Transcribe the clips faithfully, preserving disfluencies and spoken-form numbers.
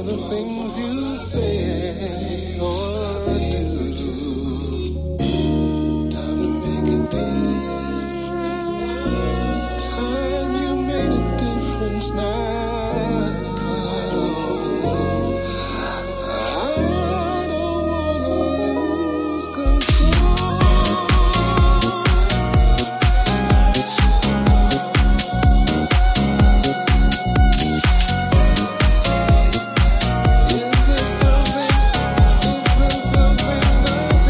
the things you say or do. Time to make a difference now. Time you made a difference now. Something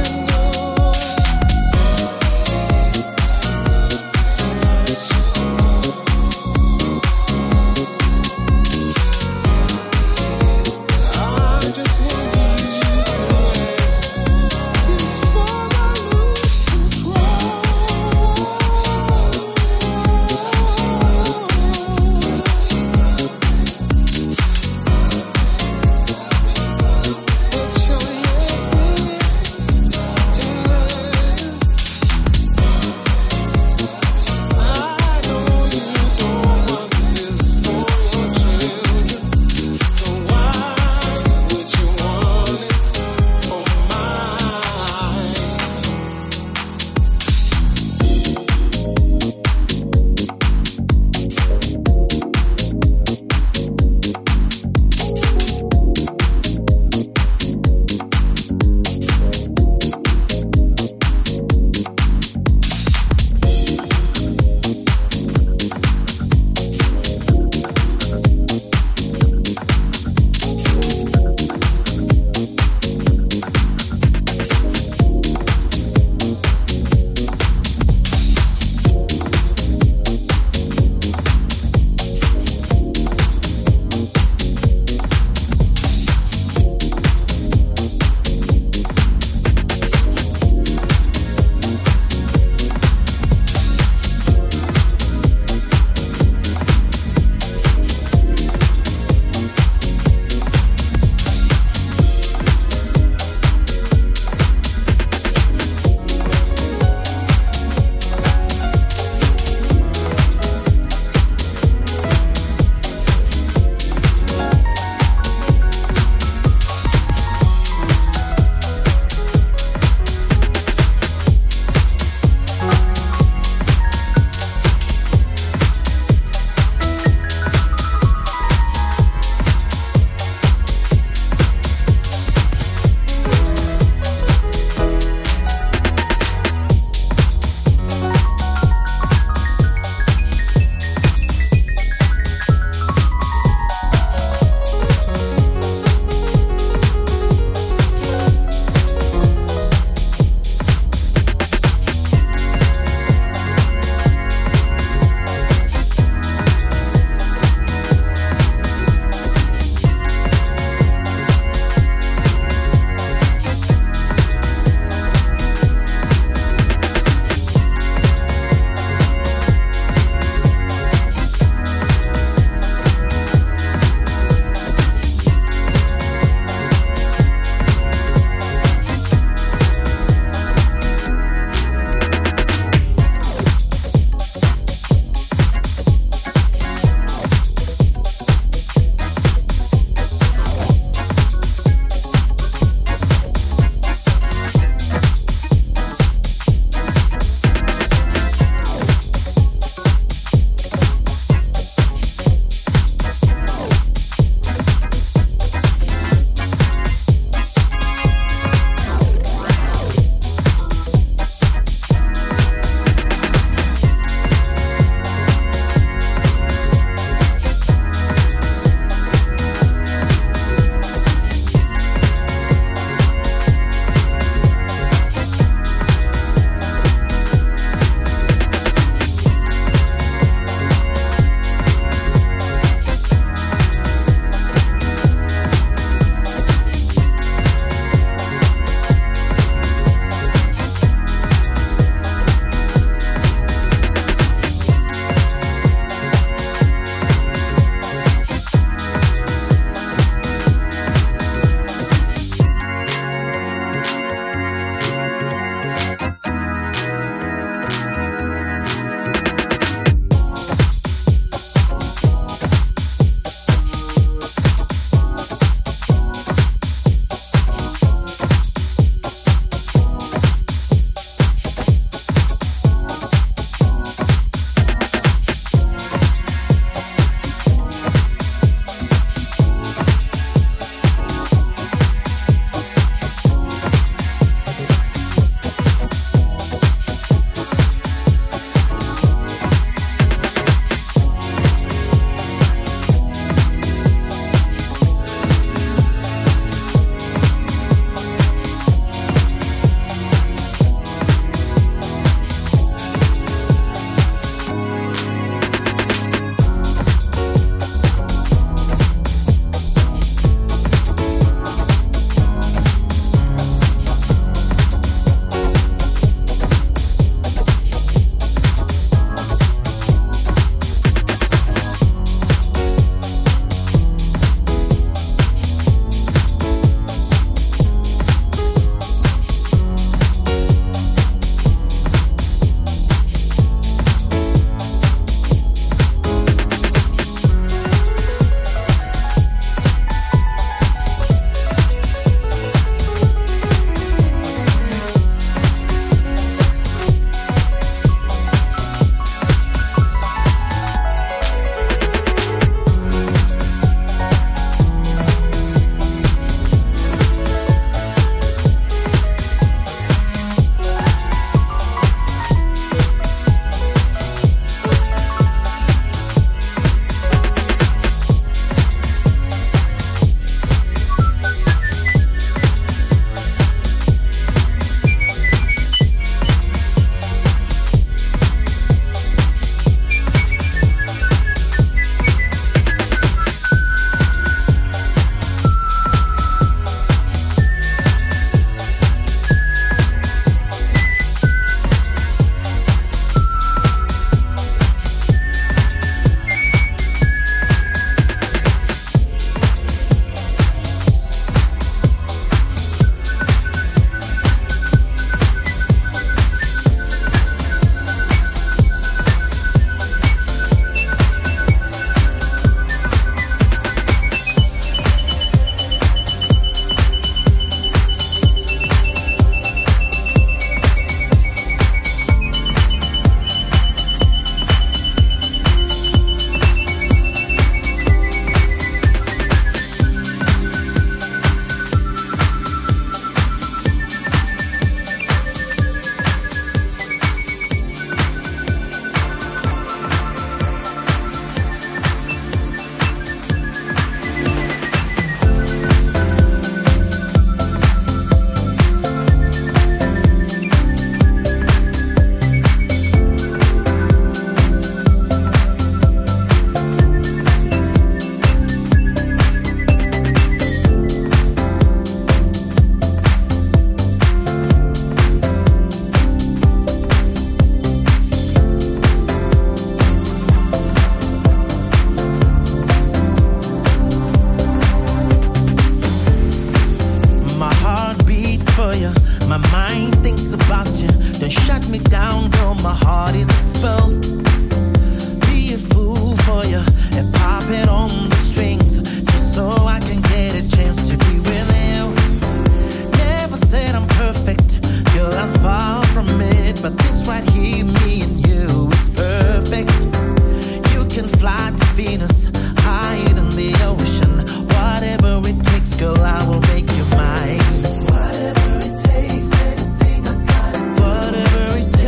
Don't shut me down, girl, my heart is exposed. Be a fool for you and pop it on the strings, just so I can get a chance to be with you. Never said I'm perfect, girl, I'm far from it, but this right here, me and you, is perfect. You can fly to Venus, hide in the ocean, whatever it takes, girl, I will make you mine. Whatever it takes, anything I got it. Whatever it takes.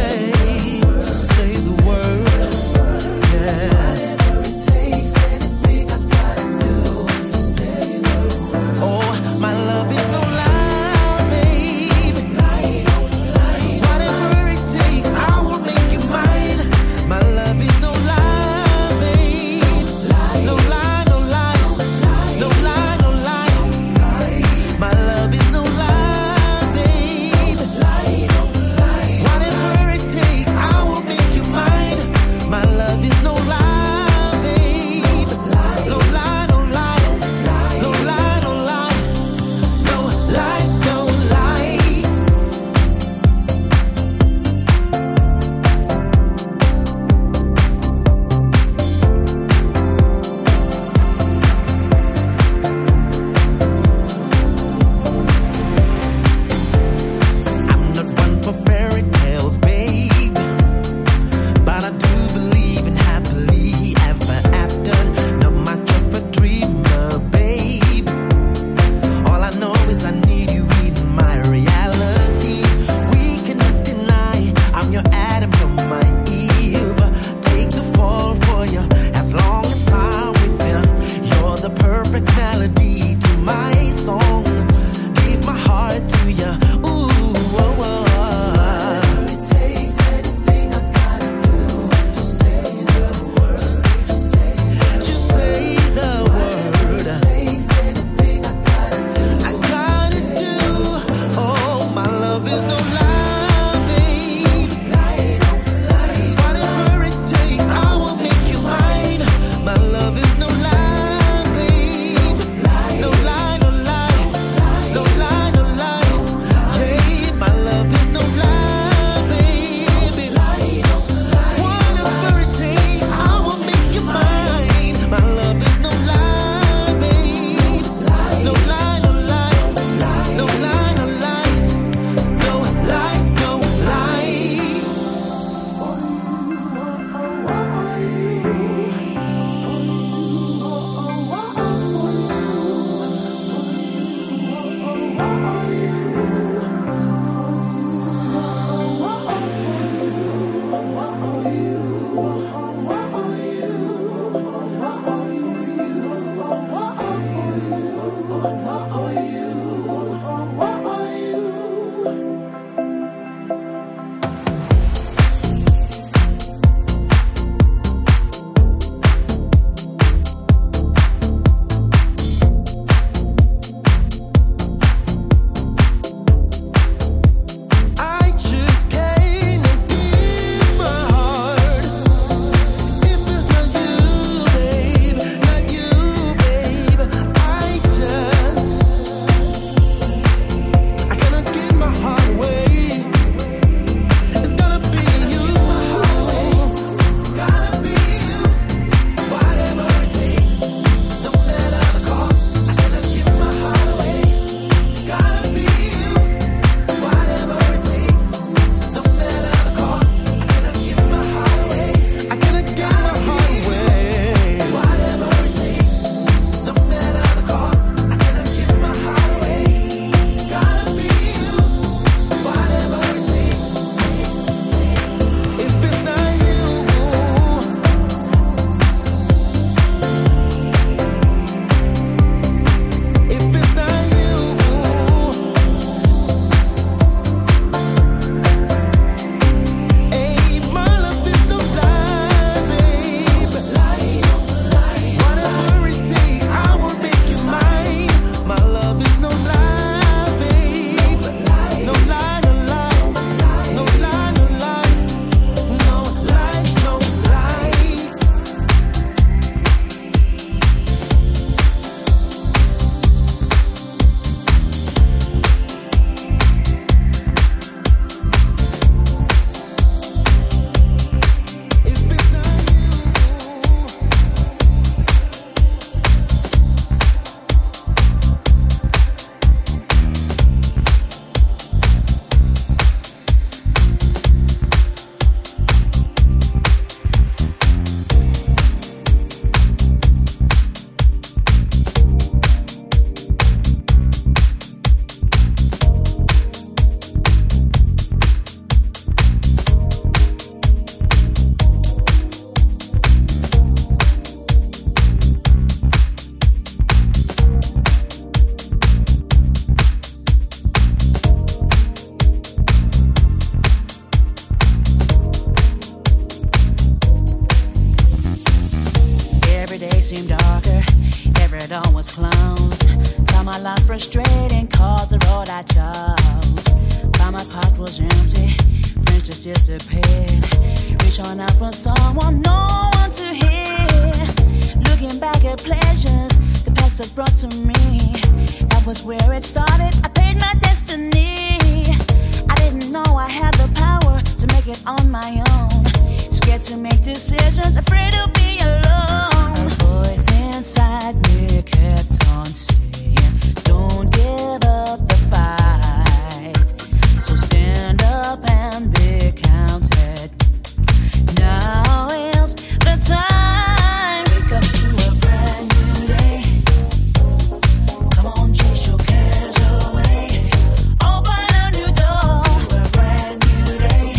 my life frustrating, cause the road I chose. Found my pocket was empty, friends just disappeared. Reaching out for someone, no one to hear. Looking back at pleasures the past had brought to me. That was where it started, I paid my destiny. I didn't know I had the power to make it on my own. Scared to make decisions, afraid to be alone. A voice inside me kept on saying, don't give up the fight. So stand up and be counted. Now is the time. Wake up to a brand new day. Come on, chase your cares away. Open a new door to a brand new day.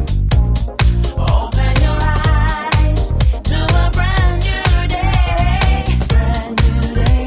Open your eyes to a brand new day. Brand new day.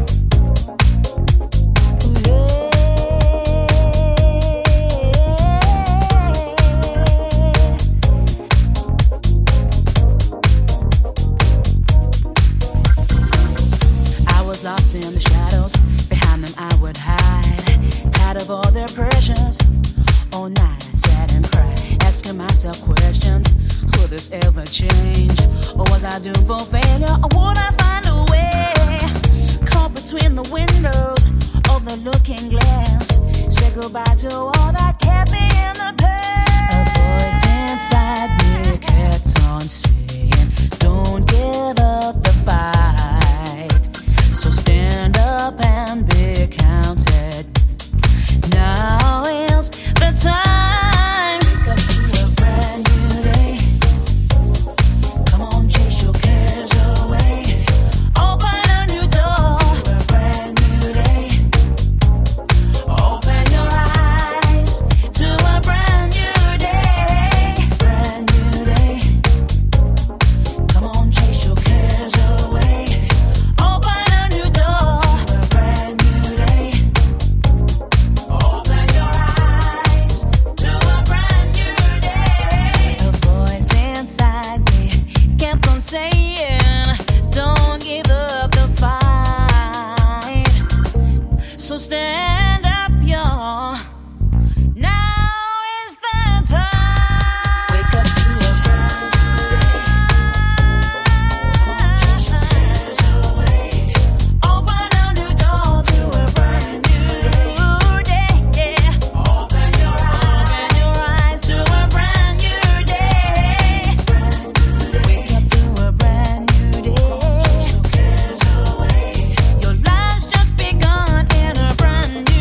I was lost in the shadows, behind them I would hide. Tired of all their pressures, all night I sat and cried, asking myself questions. Will this ever change? Or was I doomed for failure? Or would I find a way? Caught between the windows of the looking glass, said goodbye to all that kept me in the past. A voice inside me kept on saying, don't give up the fight. So stand up and be counted. Now is the time. Wake up to a brand new day. Come on, chase your cares away. Open a new door to a brand new day. Open your eyes to a brand new day. Brand new day. Come on, chase your cares away. Open a new door to a brand new day. Open your eyes to a brand new day. A voice inside me kept on saying, don't give up the fight. So stand up, y'all. Now is the time. Wake up to a brand new day. Come on, chase your cares away. Open a new door to a brand new day. Open your eyes to a brand new day. Wake up to a brand new day. Chase your cares away. Your life's just begun in a brand new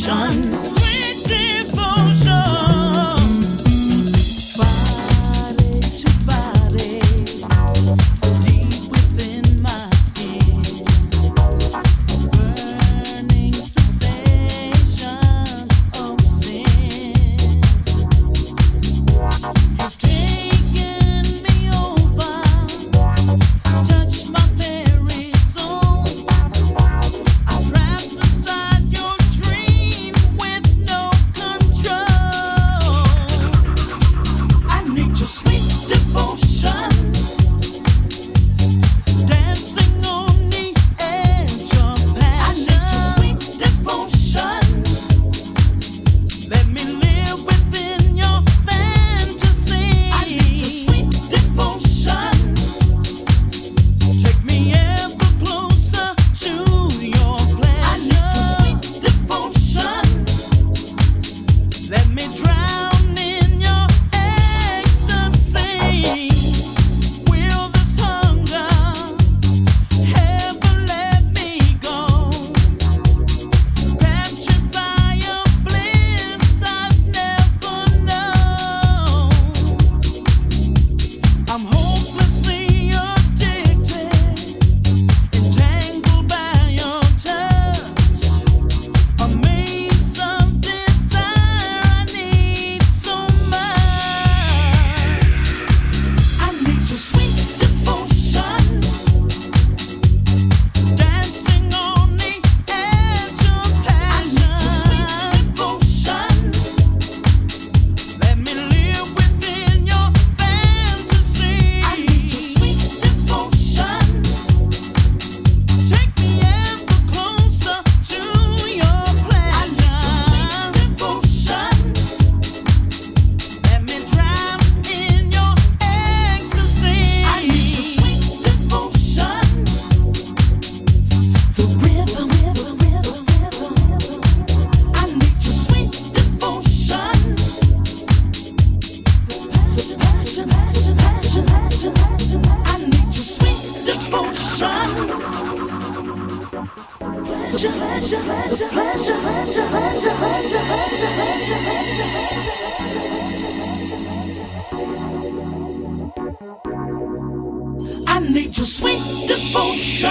I need your sweet devotion.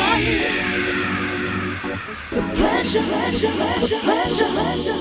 The pleasure, pleasure, pleasure, pleasure, pleasure,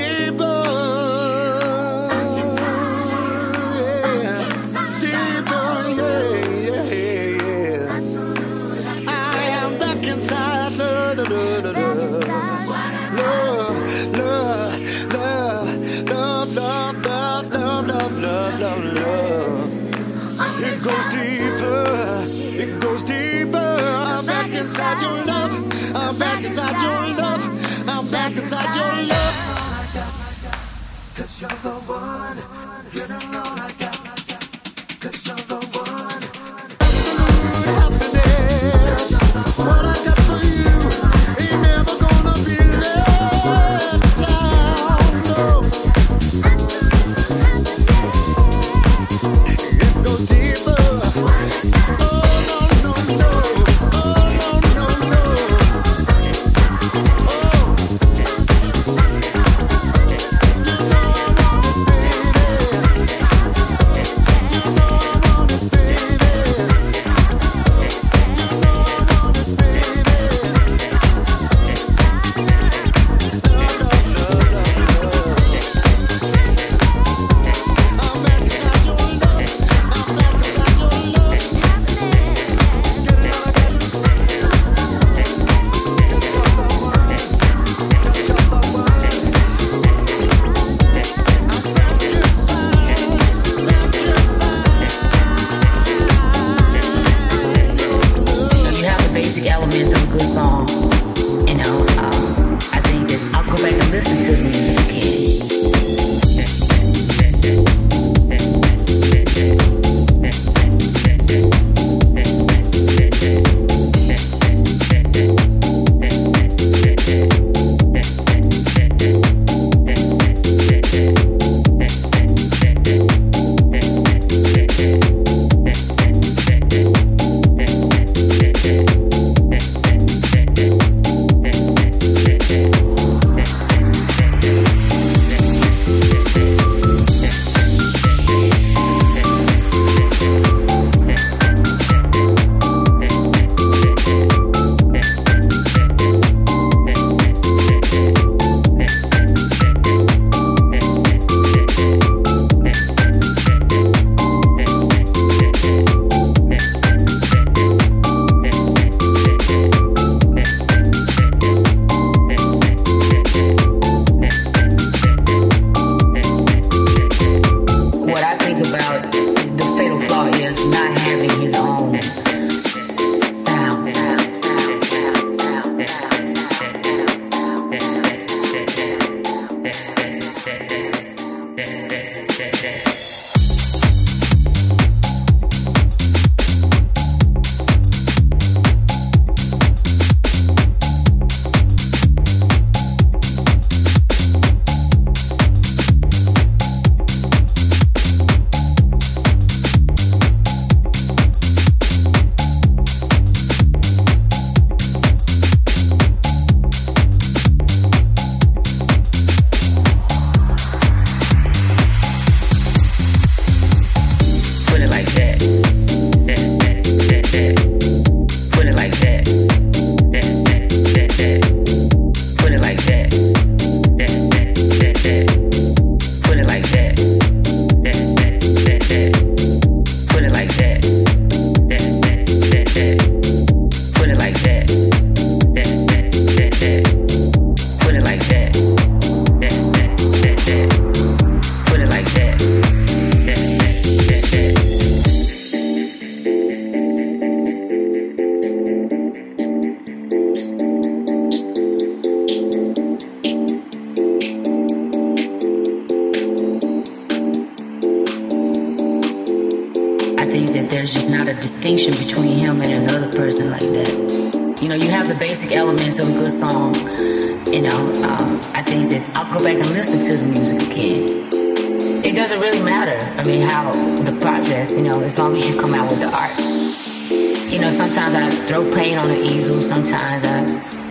deeper. It goes deeper, it goes deeper. I'm back inside your love. I'm back inside your love. I'm back inside your love. 'Cause you're the one, giving all I got. 'Cause you're the one, absolute happiness. What I got for you ain't never gonna be let down. No. It goes deeper. there's just not a distinction between him and another person like that. You know, you have the basic elements of a good song. You know, um, I think that I'll go back and listen to the music again. It doesn't really matter, I mean, how the process, you know, as long as you come out with the art. You know, sometimes I throw paint on the easel, sometimes I,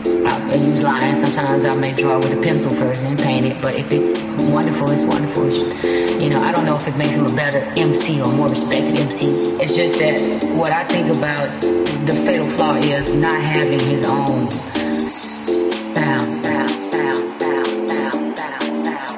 I use lines, sometimes I may draw with a pencil first and paint it, but if it's wonderful, it's wonderful. It's, you know, I don't know if it makes him a better M C or more respected M C. It's just that what I think about the fatal flaw is not having his own sound. sound, sound, sound, sound, sound, sound.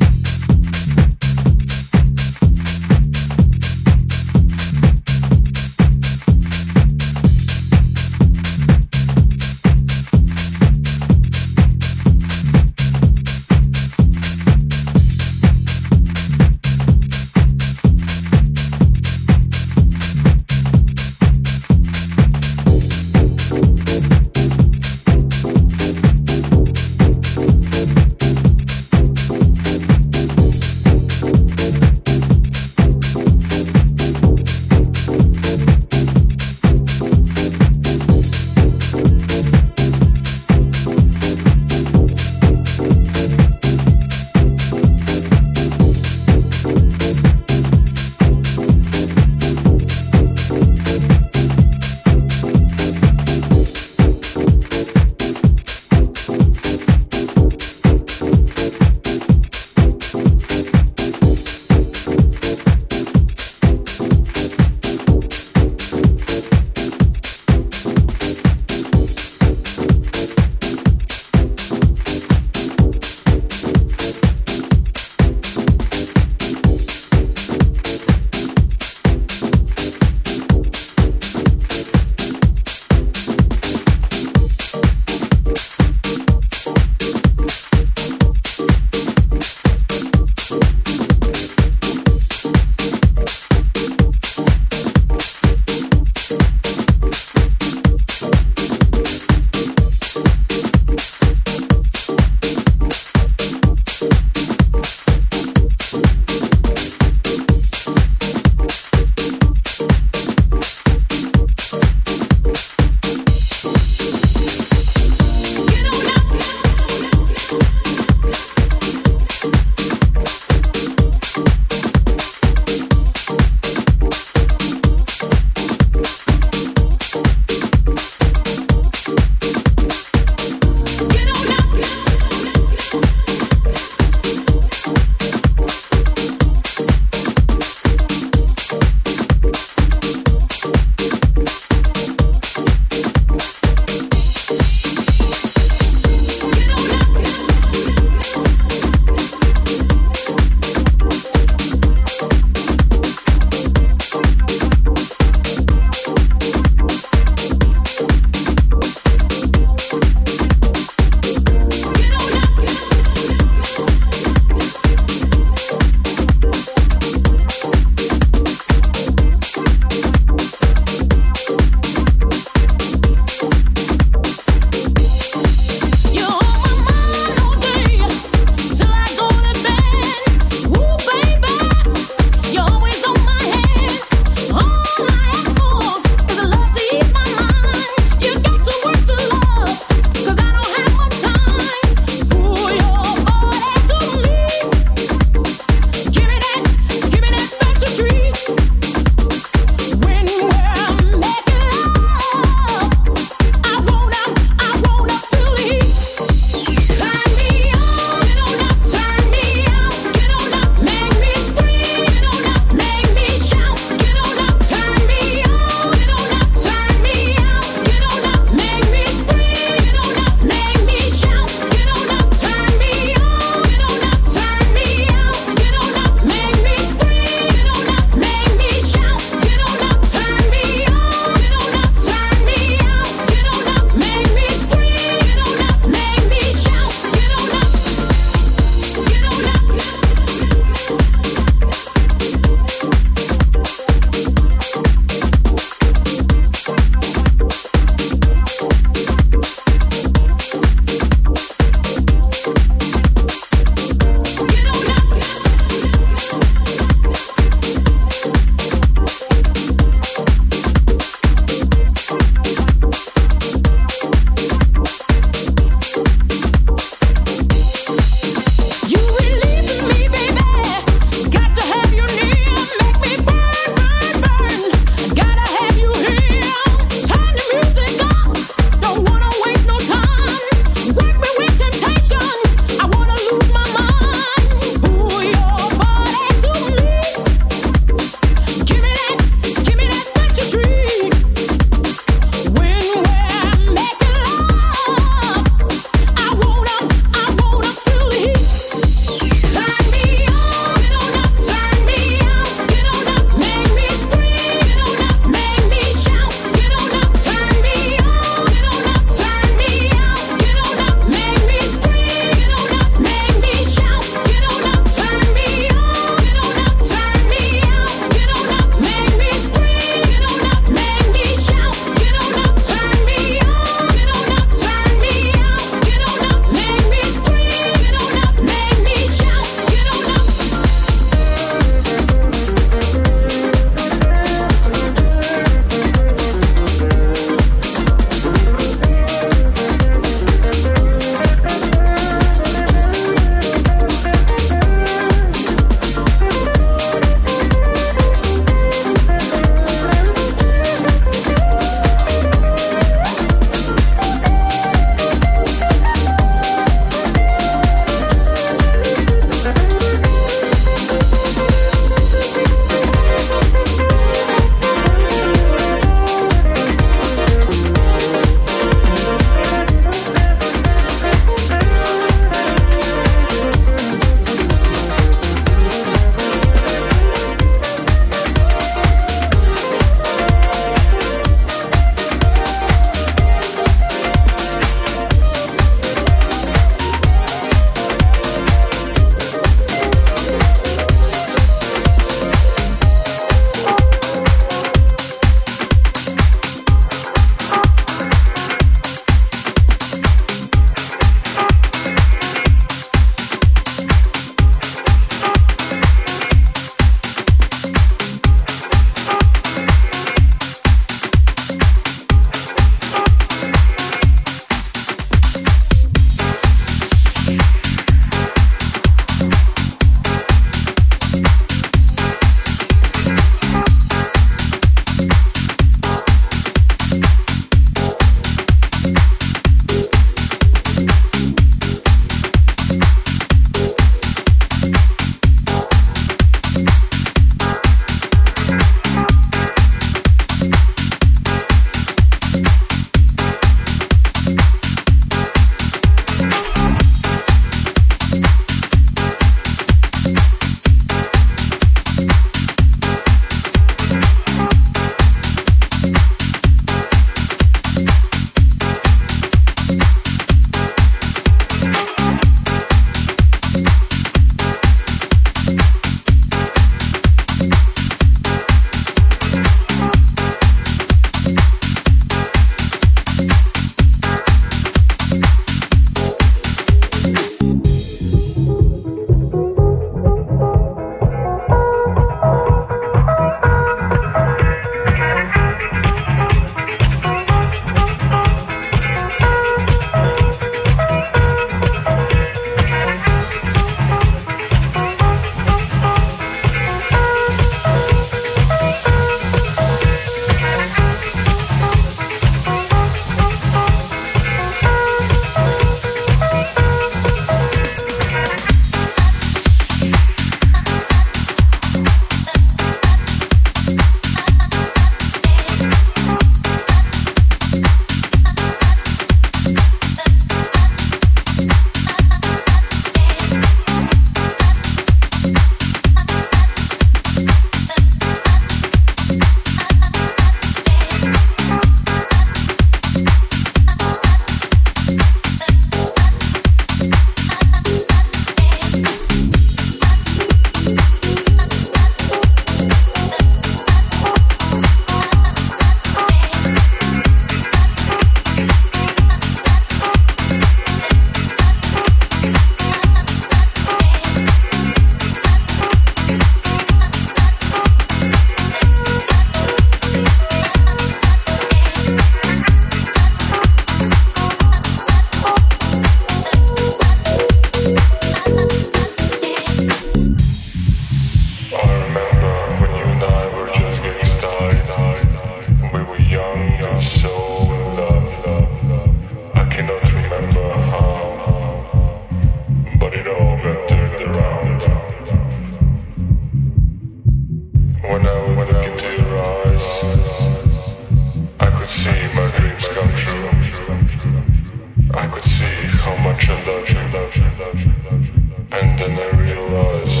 I could see how much I love you, love you, love you, love you, and then I realized.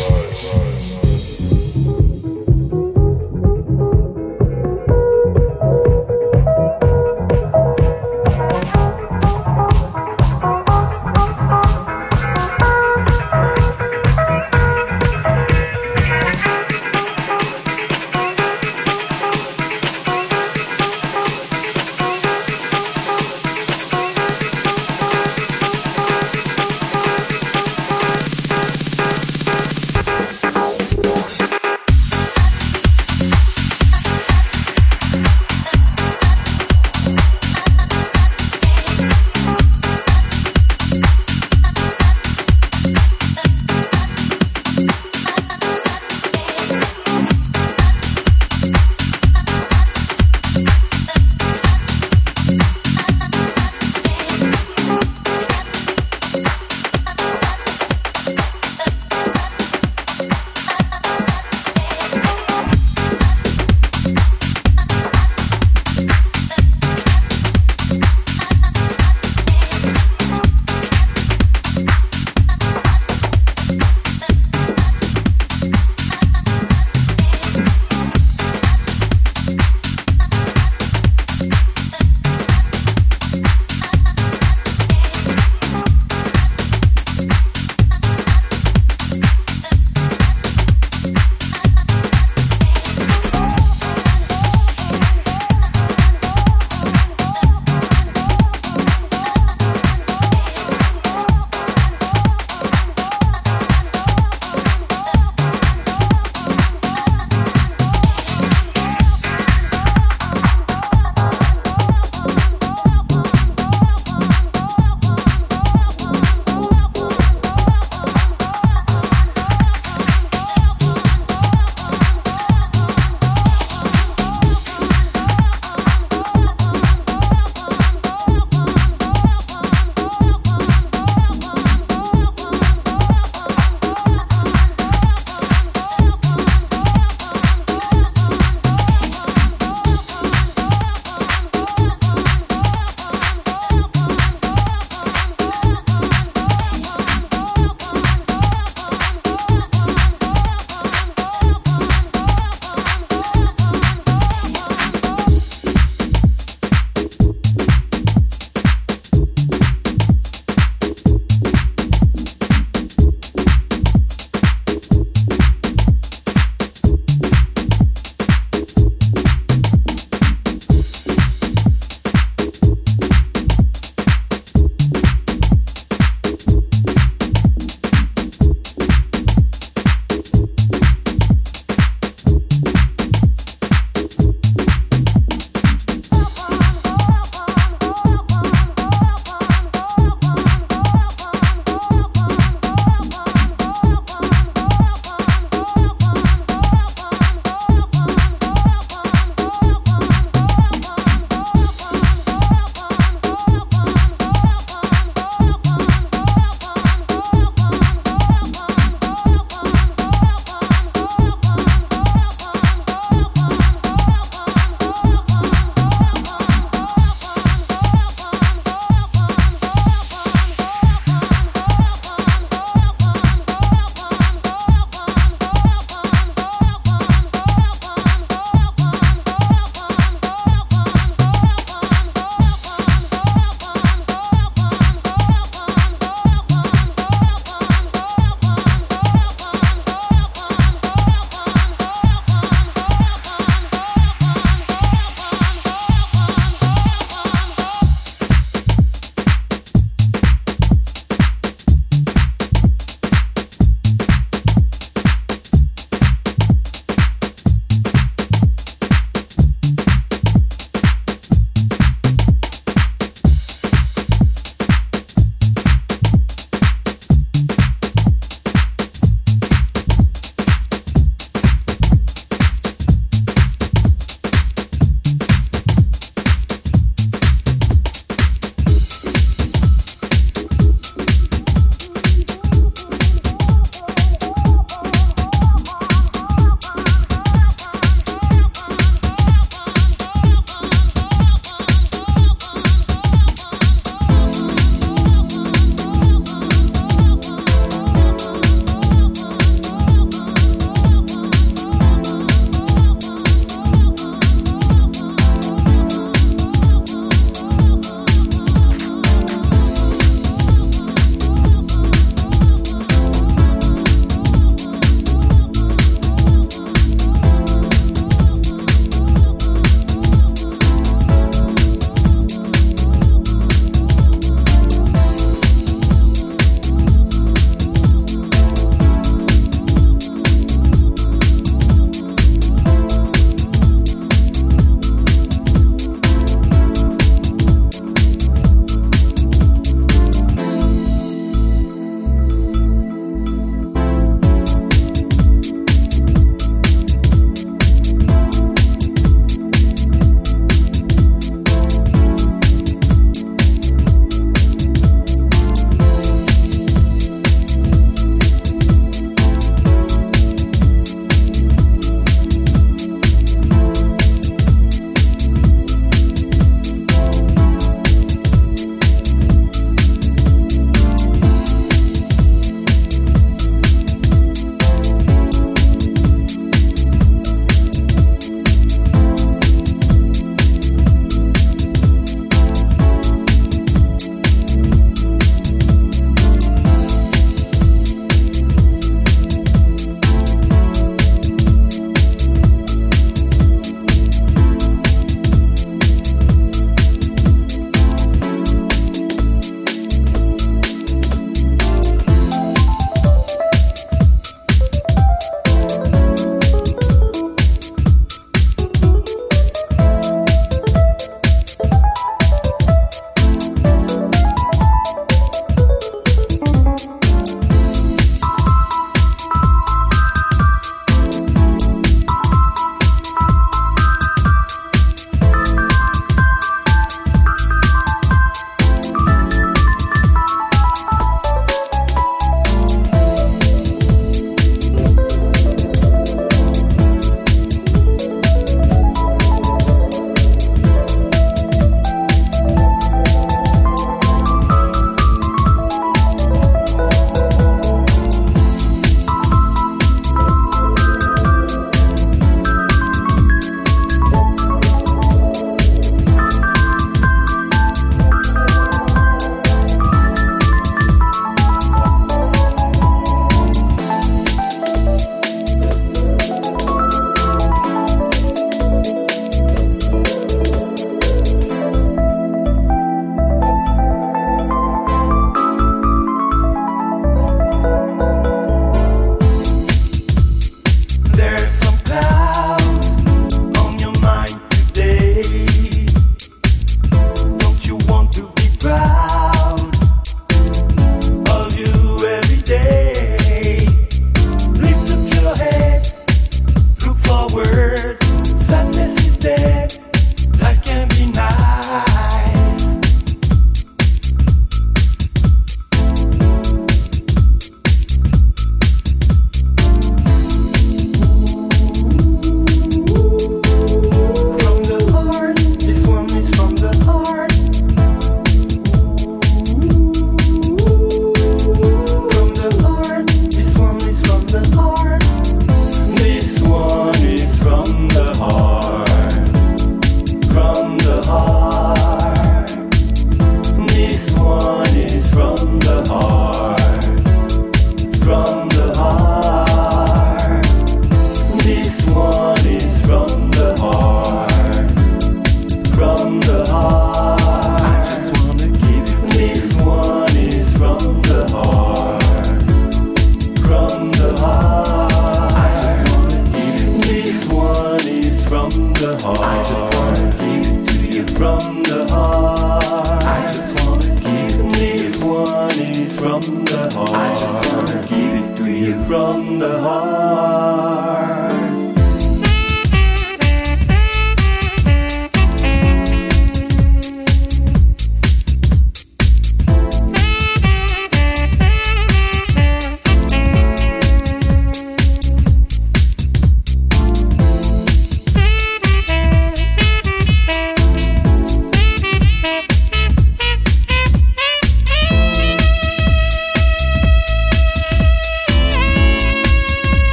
from the heart. I just wanna give it to you from the heart.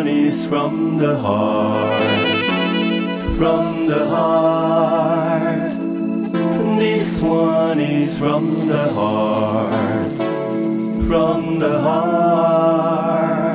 one is from the heart, from the heart. This one is from the heart, from the heart.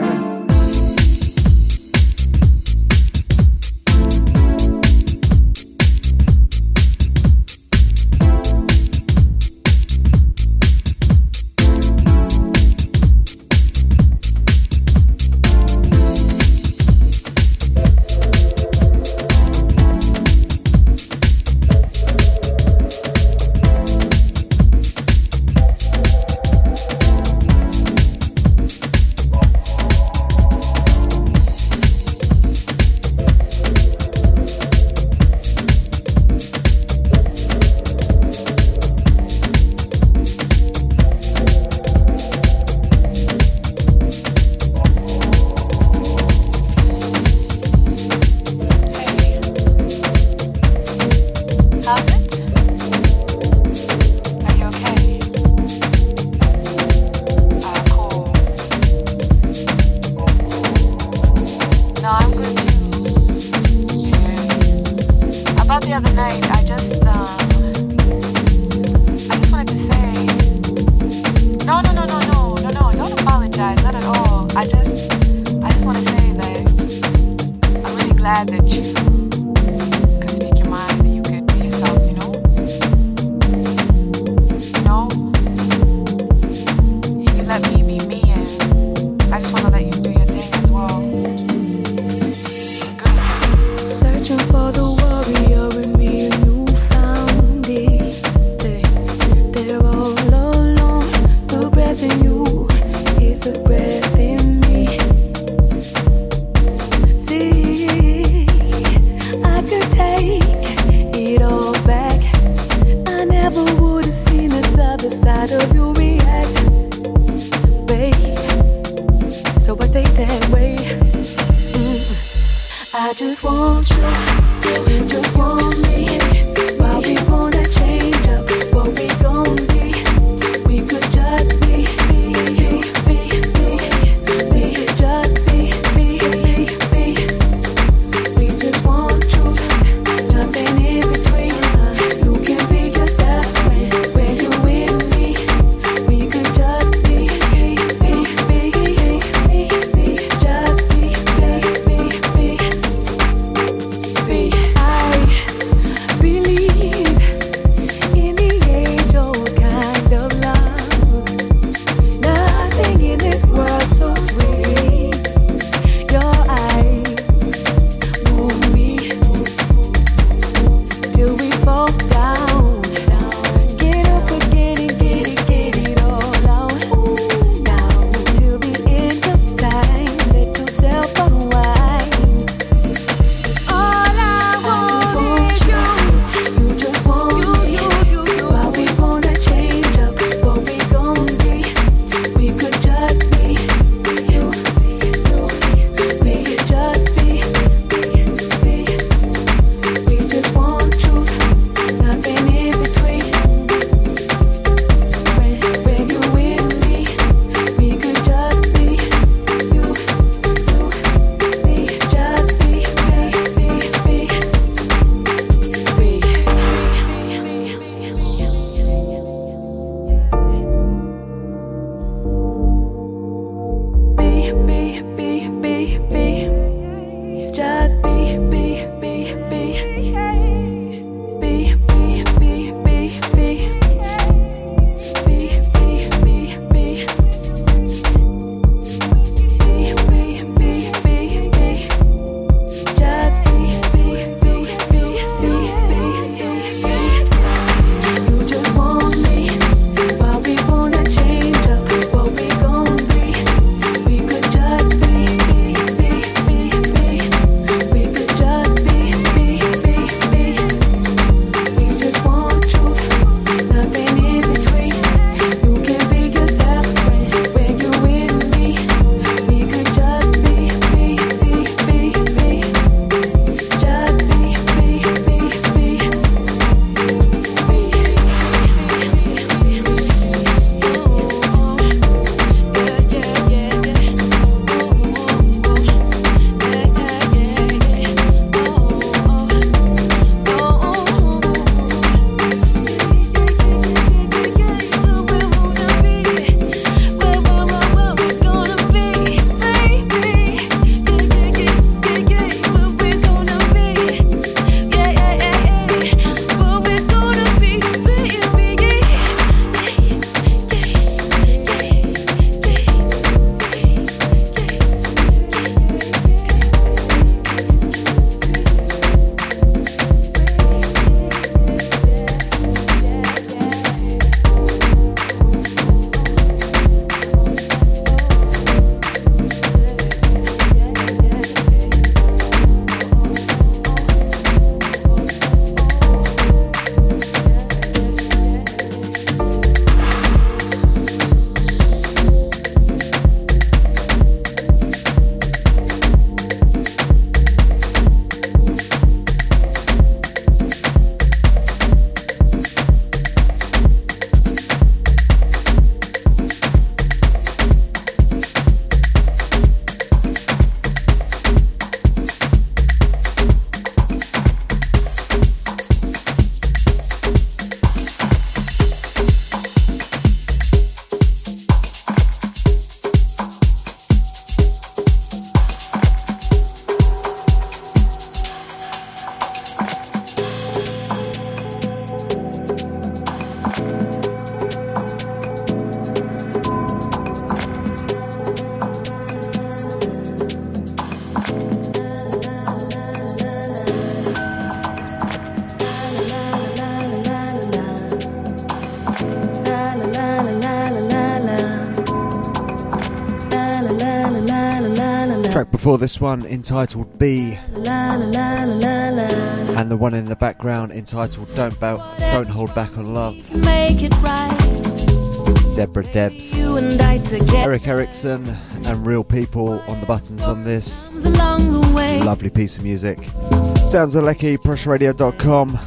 Track before this one entitled B, and the one in the background entitled Don't Bow, Don't Hold Back on Love. Make it right. Deborah Debs, You and I together. Eric Erickson, and Real People on the buttons on this. Along the way. Lovely piece of music. Sounds Aleki, pressure radio dot com.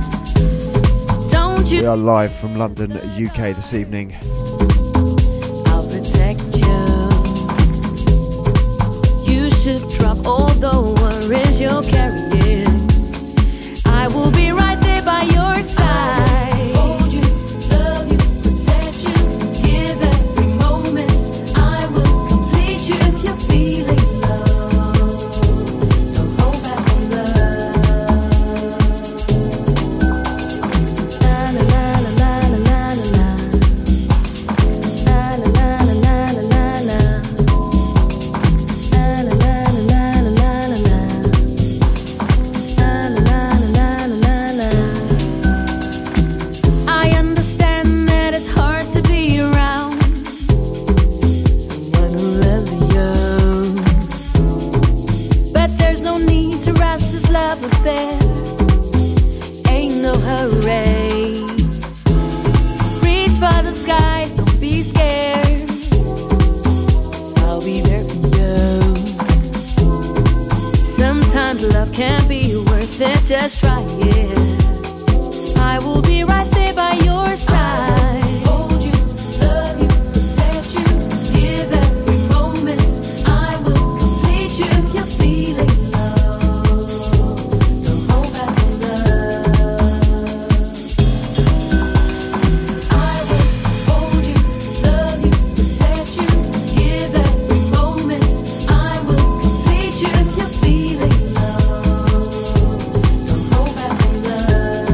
Don't you? We are live from London, U K this evening. I'll protect you. You should drop all the worries you're carrying. I will be right there by your side. Hold you, love you, protect you, give every moment. I will complete you if you're feeling love. Don't hold back on love. La la la la la la la la. La la la la la la la la. La la la la la la la la. La la la la la la la. I understand that it's hard to be around someone who loves you, but there's no need to rush this love affair. Ain't no hurry. Reach for the skies, don't be scared. I'll be there for you. Sometimes love can't be worth it, just try it. I will be right there by your side. Hold you, love you, protect you, give every moment. I will complete you if you're feeling love. Don't hold back on love. I will hold you, love you, protect you, give every moment. I will complete you if you're feeling love. Don't hold back on love.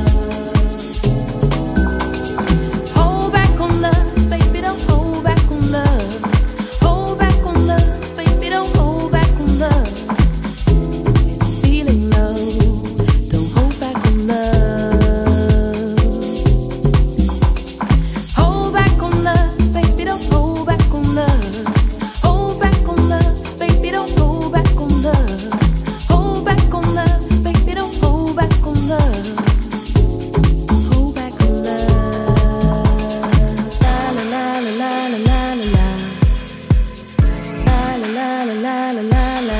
Hold back on love, baby, don't hold back on love. Hold back on love, baby, don't hold back on love. If you're feeling low, don't hold back on love. Hold back on love, baby, don't hold back on love. Hold back on love, baby, don't hold back on love. Hold back on love, baby, don't hold back on love. Hold back on love. La la la la la la la la. La la la la la la la.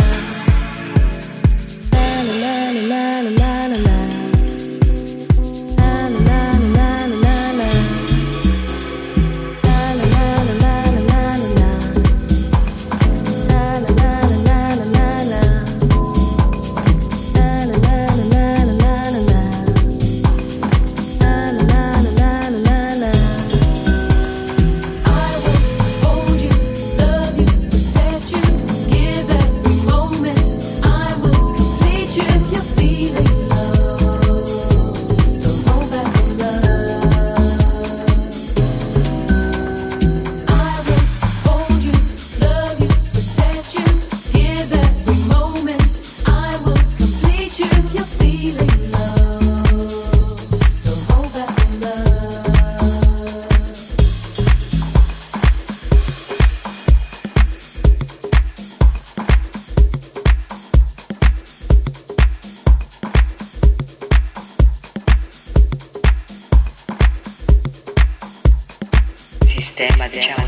La la la la la la la la. La la la la la la la. La la la la la la la la. La la la la la la la. La la la la la la la la. La la la la la la la. I will hold you, love you, protect you, give every moment. I will complete you if you're feeling love. Don't hold back on love. I will hold you, love you, protect you, give every moment. I will complete you if you're feeling love. Don't hold back on love. Sistema di audio.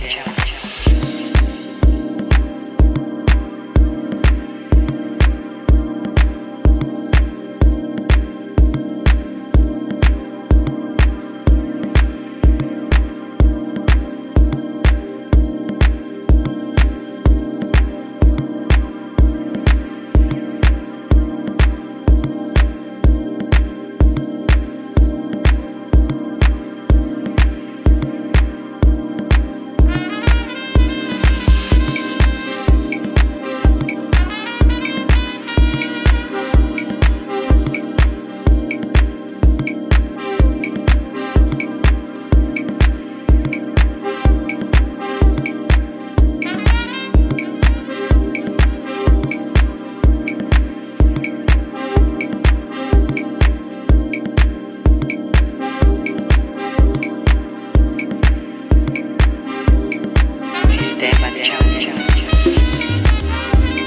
Sistema di audio.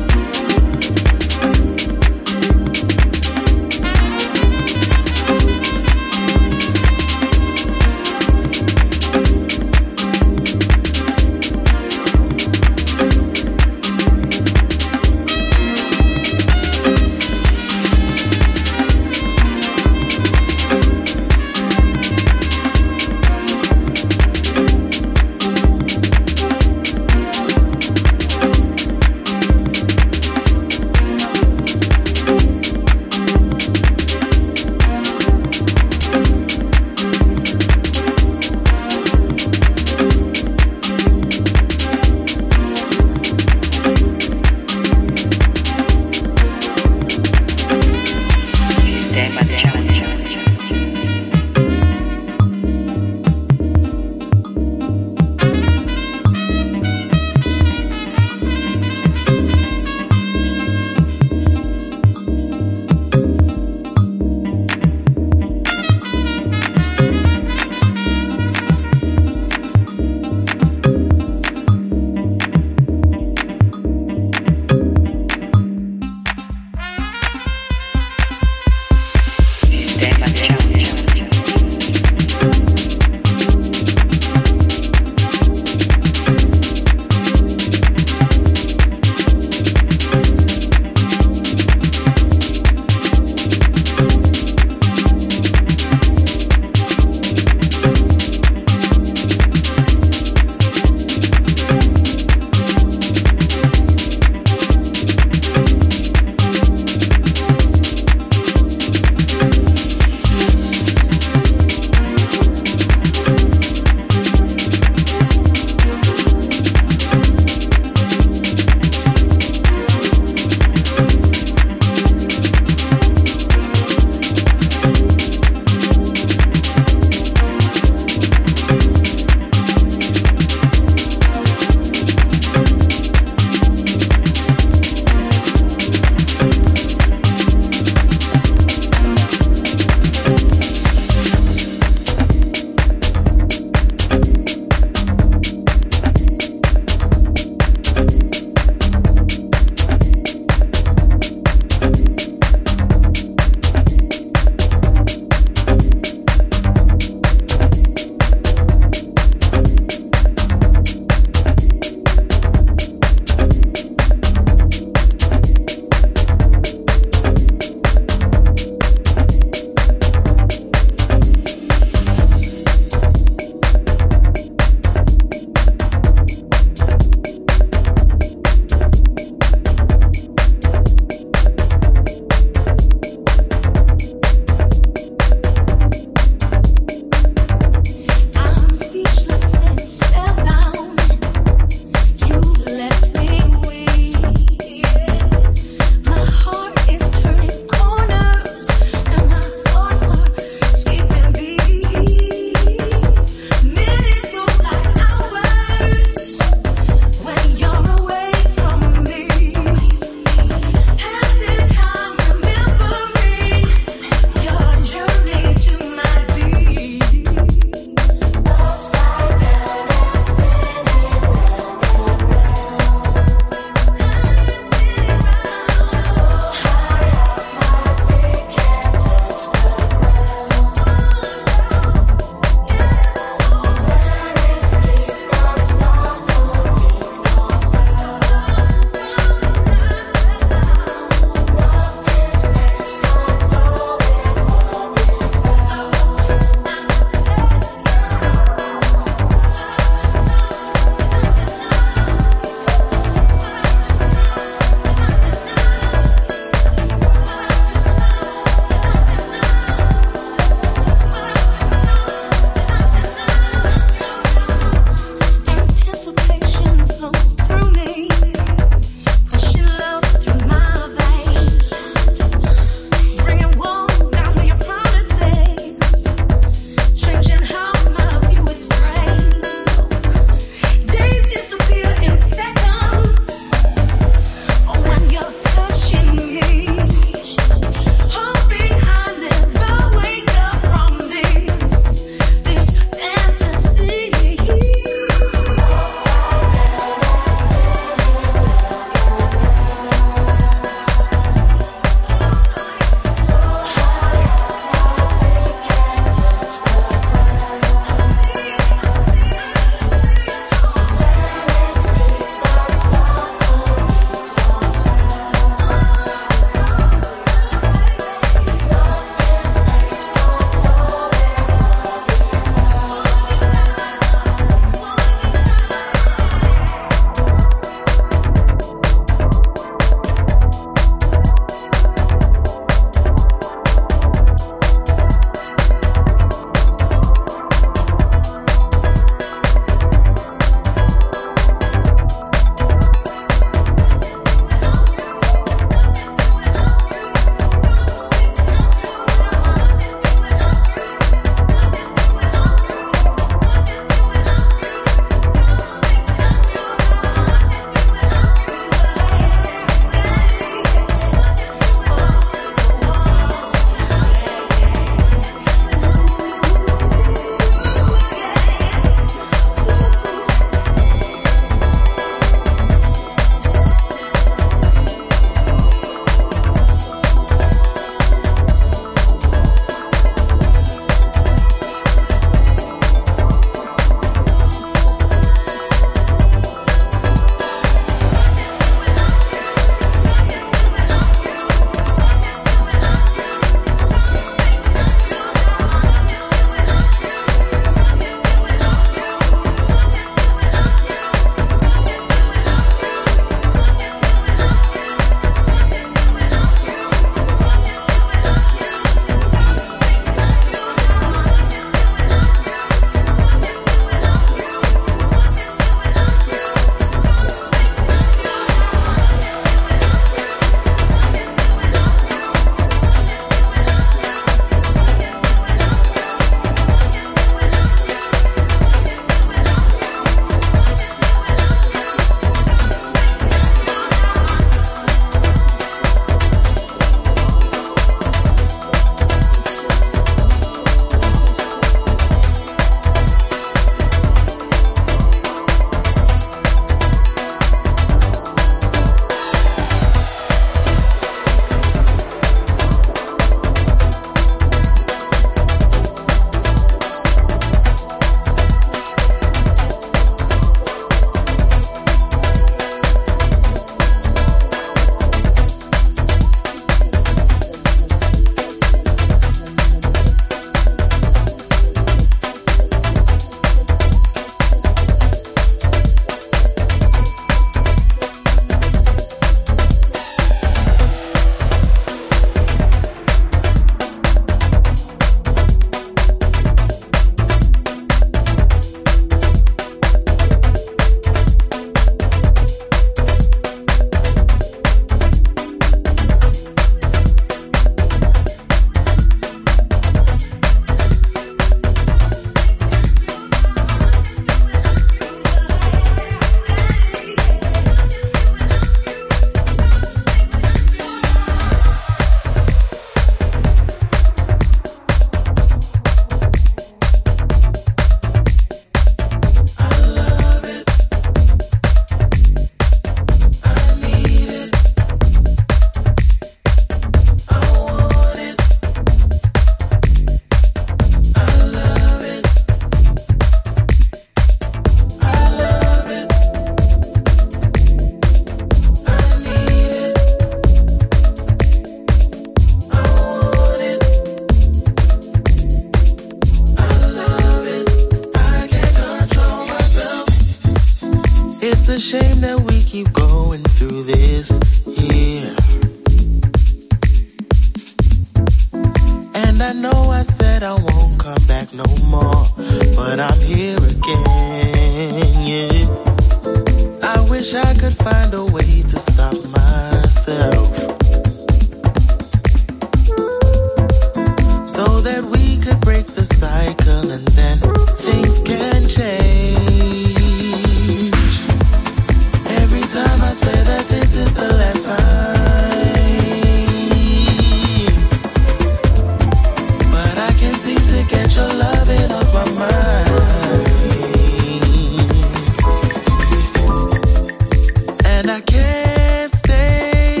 and I can't stay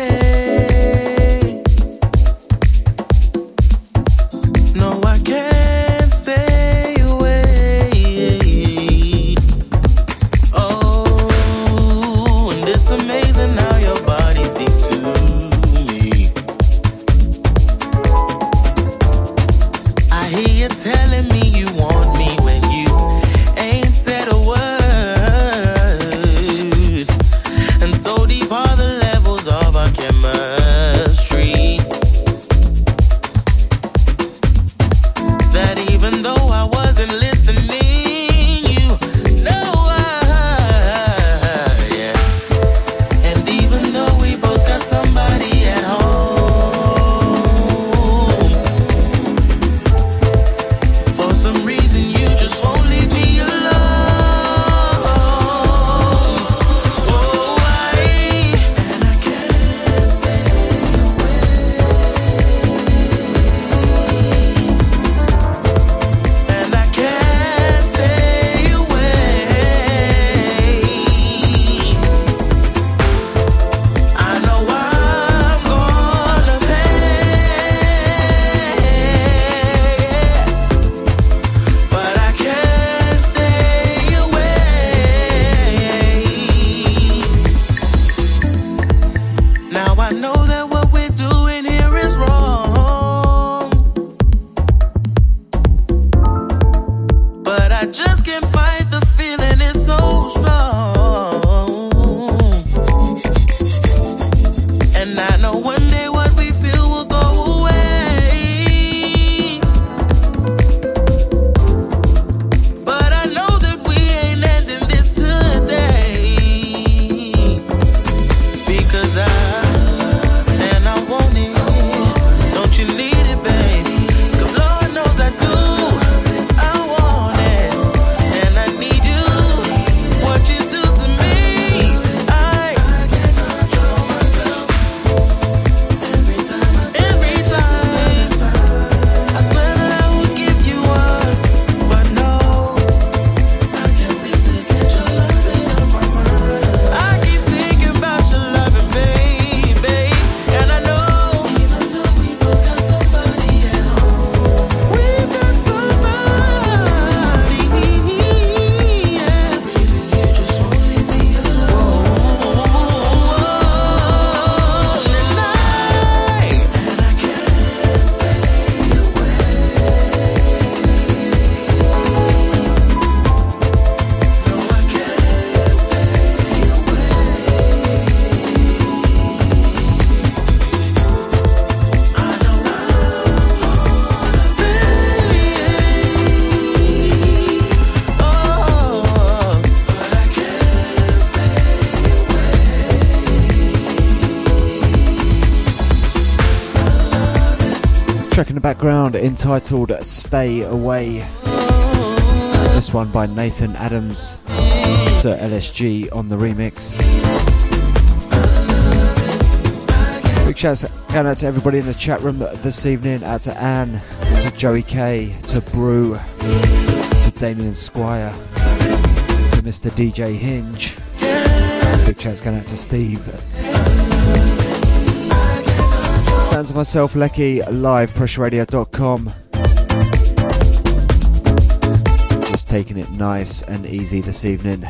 away. No, I can't stay away. Oh, and it's amazing how your body speaks to me. I hear you telling me you want me when you ain't said a word. And so deep are the levels of our chemistry that even though I wasn't listening, you know I, yeah. And even though we both got somebody at home, for some reason you just won't leave me alone. Oh, I, and I can't stay away. And I can't stay away. I know I'm gonna pay, but I can't stay away. Now I know that what we're doing here is wrong, but I just can't fight the feeling, it's so strong. And I know one day what we feel will go away, but I know that we ain't ending this today, because I love it and I want it. Don't you need it, baby? 'Cause Lord knows I do. I want it and I need you. What you do to me, I can't control myself. Every time I every time I swear that I would give you up, but no, I can't seem to get your loving off my mind. I keep thinking about your loving, baby, and I know even though we both got somebody at home, we've got somebody, yeah. For some reason you just won't leave me alone. Tonight, and I can't stay away. No, I can't stay away. I know I'm gonna pay. Oh, but I can't stay Track in the background entitled Stay Away. This one by Nathan Adams, Sir L S G on the remix. Big shouts going out to everybody in the chat room this evening, out to Anne, to Joey K, to Brew, to Damien Squire, to Mister D J Hinge. Big shouts going out to Steve. Sounds of myself, Lecky, live pressure radio dot com. Just taking it nice and easy this evening.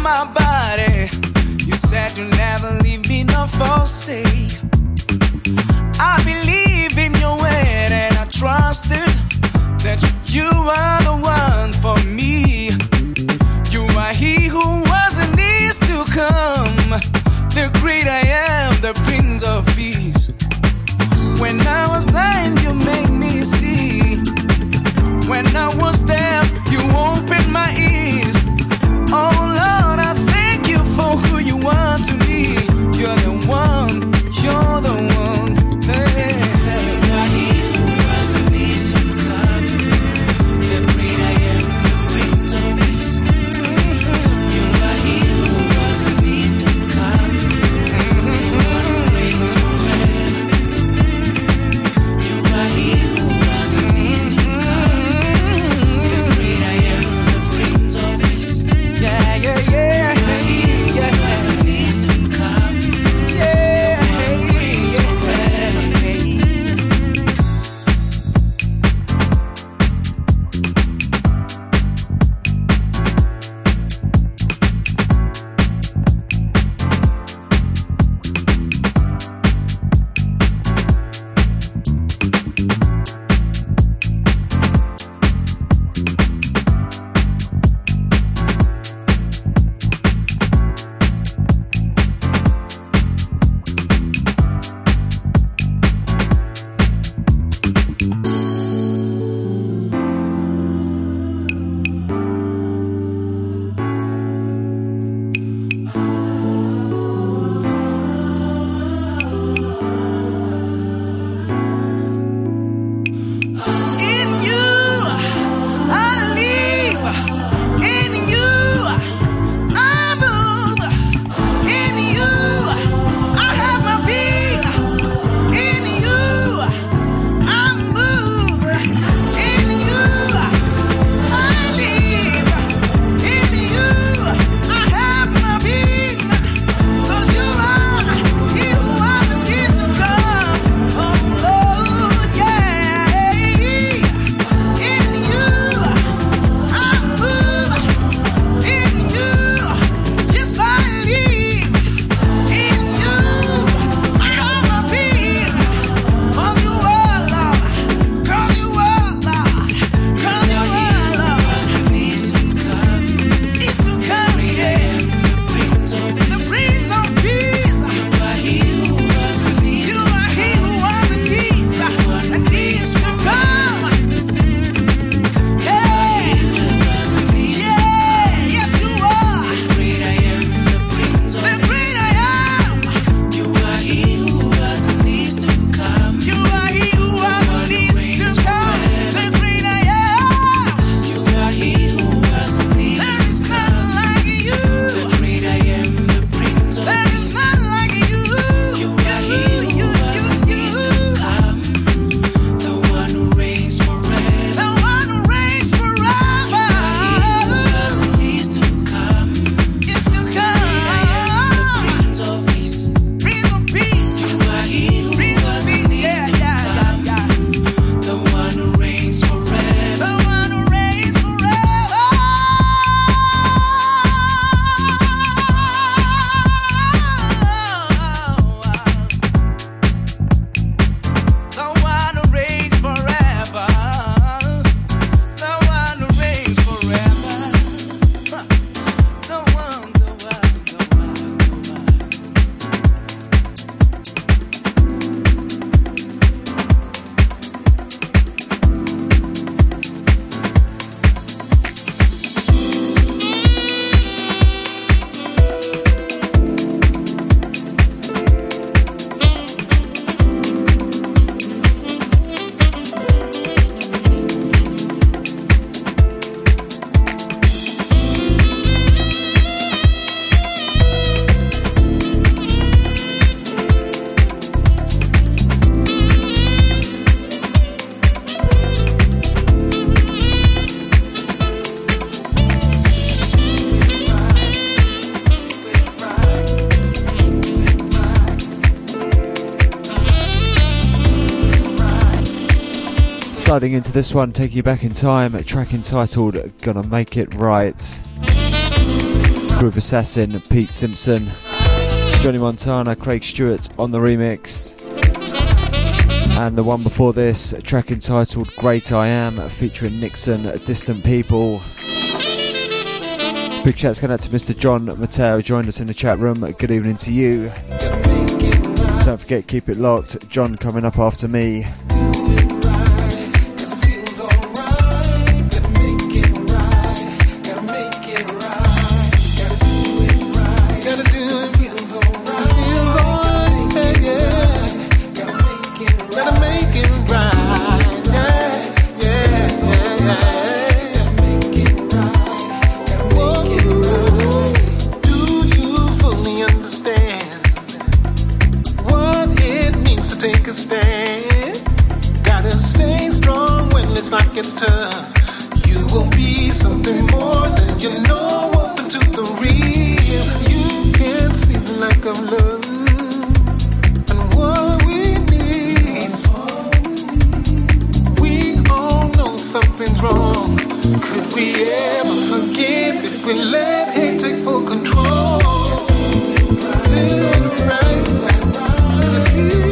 my body. You said you'd never leave me nor forsake. I believe in your word and I trusted that you are the one for me. You are he who was and is to come. The great I am, the Prince of Peace. When I was blind, you made me see. When I was deaf, you opened my ears. Oh Lord, I thank you for who you are to me. You're the one, you're the one. Hey. You are he who was and is to come. The great I am, the Prince of Peace. You are he who was and is to come. The one who reigns forever. You are he who was and is to come. The great I am, the Prince of Peace. Yeah, yeah, yeah. You are he who was and is to come. Yeah, the one who reigns forever. In you, I live. In you, I move. In you, I have my being. In you, I move. In you, I live. In you, I have my being. 'Cause you are he who was and is to come. Oh Lord, yeah. In you, I move. In you, yes I live. In you, I have my being. 'Cause you are Lord. 'Cause you are Lord. 'Cause you are Lord. Is to come. Is to come, yeah. The Prince of Peace. You are he who was and is. You are he who was and is. And is to come. Yeah. Yeah. Yes, you are. The great I am, the Prince of Peace. The great I am. You are he who was and is to come. You are he who was and is to come. The great I am. You are he who was and is to come. There is none like you. The great I am, the Prince of Peace. There is none like you. You are he who was and is to come. The one who reigns forever. The one who reigns forever. You are he who was and is to come. Is to come. I am the Prince of Peace. Prince of Peace. You are he who was and is to come. The one who reigns forever. The one who reigns forever. The one who reigns forever. The one who reigns forever. The one, the one, the one, the one. Sliding into this one, taking you back in time, a track entitled Gonna Make It Right. Groove Assassin, Pete Simpson, Johnny Montana, Craig Stewart on the remix. And the one before this, a track entitled Great I Am, featuring Nixon, Distant People. Big shouts going out to Mister John Mateo, joined us in the chat room. Good evening to you. Don't forget, keep it locked. John coming up after me. It's tough. You will be something more than you know. Open to the real. You can see the lack of love and what we need. We all know something's wrong. Could we ever forgive if we let hate take full control? Doing right, 'cause if you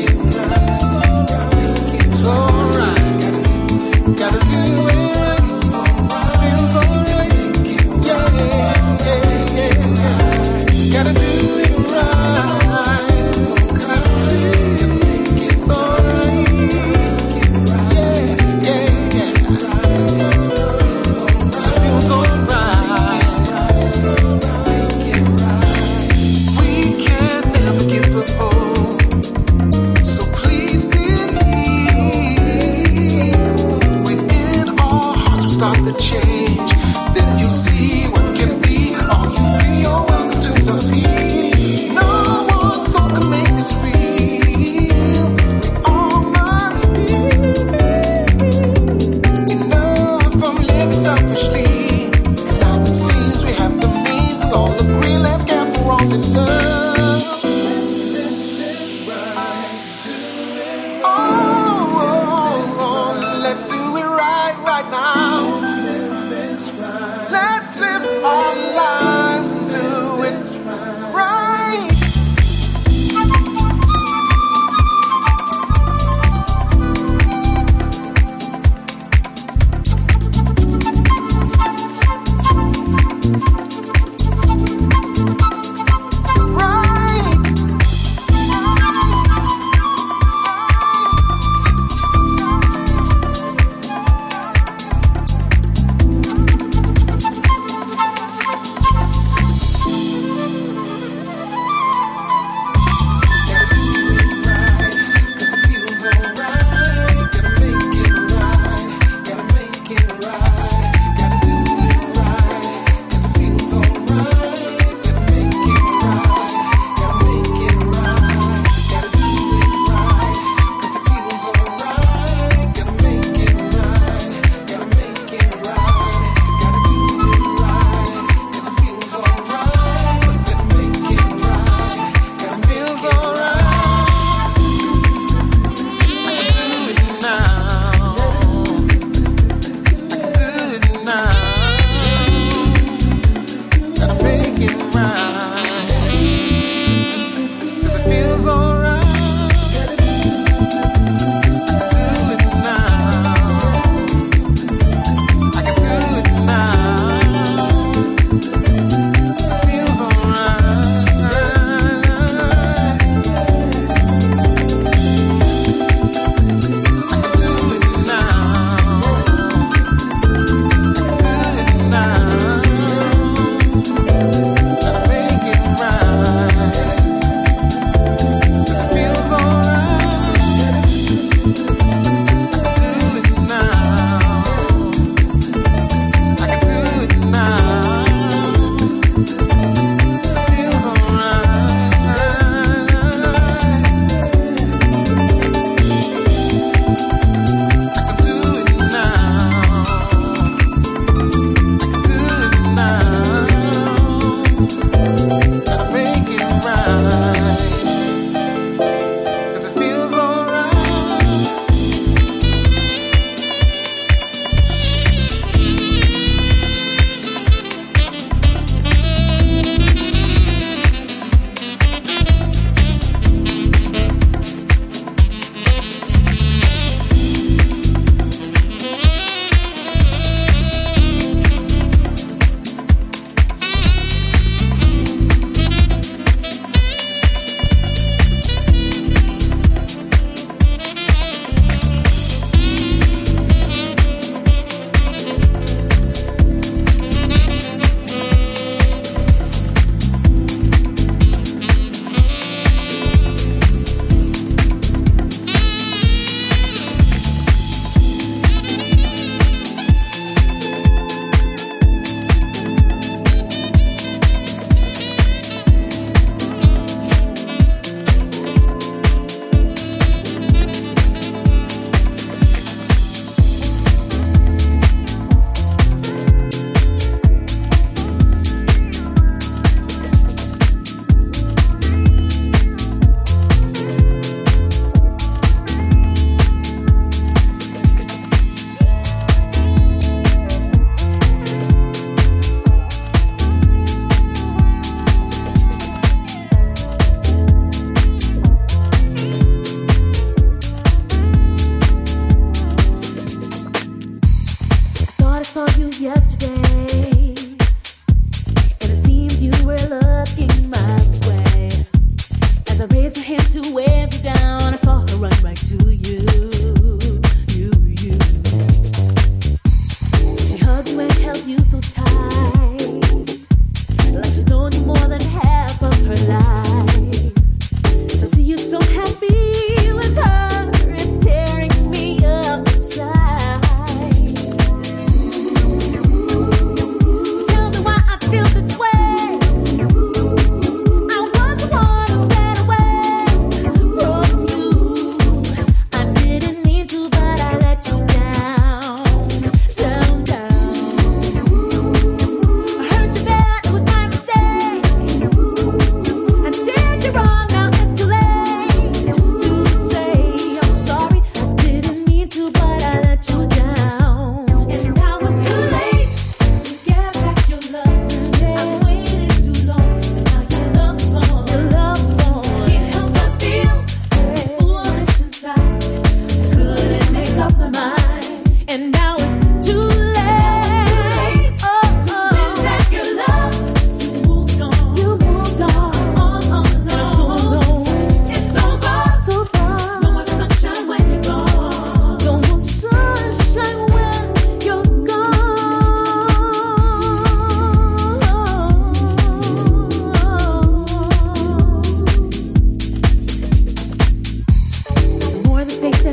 gotta do it, it feels alright, yeah, yeah, yeah, yeah. Gotta do it right, 'cause it feels alright, yeah, yeah, yeah. 'Cause it feels alright.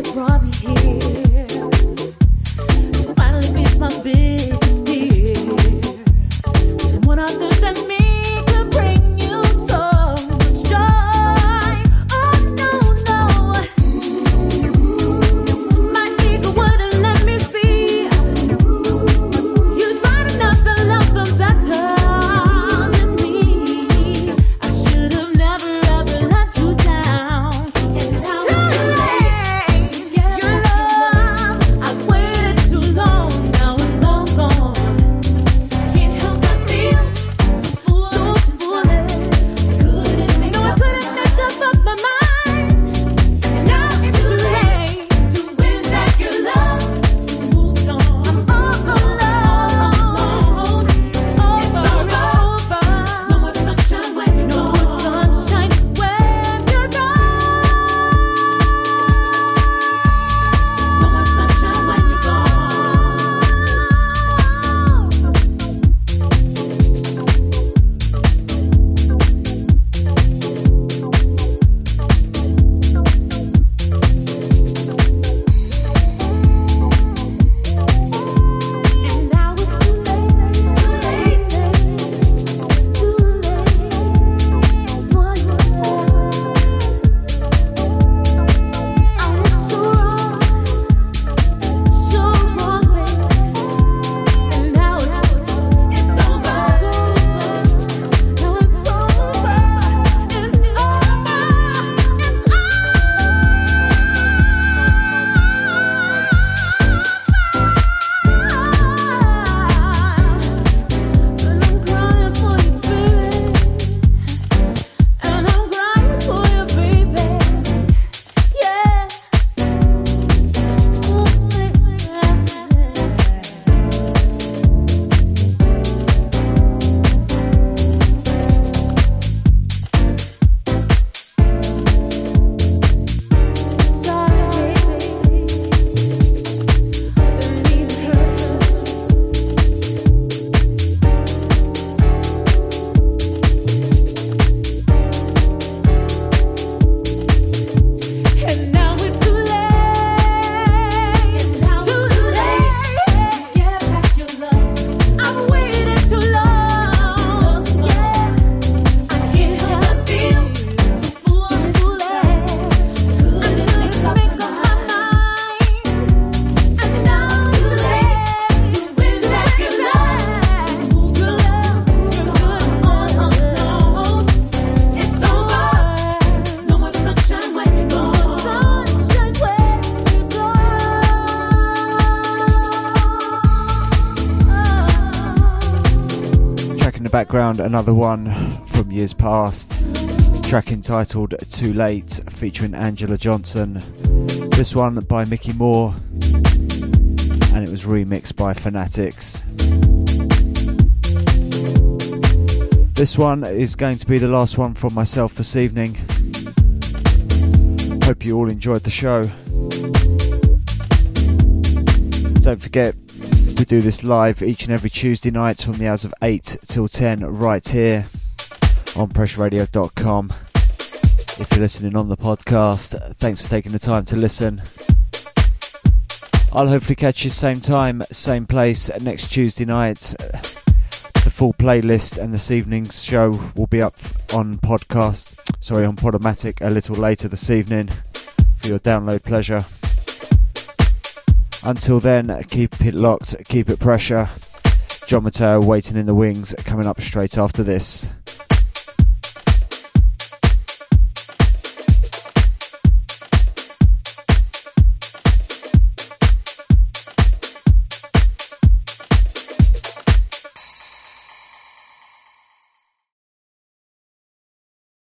Background, another one from years past, track entitled Too Late featuring Angela Johnson, this one by Mickey Moore, and it was remixed by Fanatics. This one is going to be the last one from myself this evening. Hope you all enjoyed the show. Don't forget, we do this live each and every Tuesday night from the hours of eight till ten right here on pressure radio dot com. If you're listening on the podcast, thanks for taking the time to listen. I'll hopefully catch you same time, same place next Tuesday night. The full playlist and this evening's show will be up on podcast, sorry, on Podomatic a little later this evening for your download pleasure. Until then, keep it locked, keep it pressure. John Mateo waiting in the wings, coming up straight after this.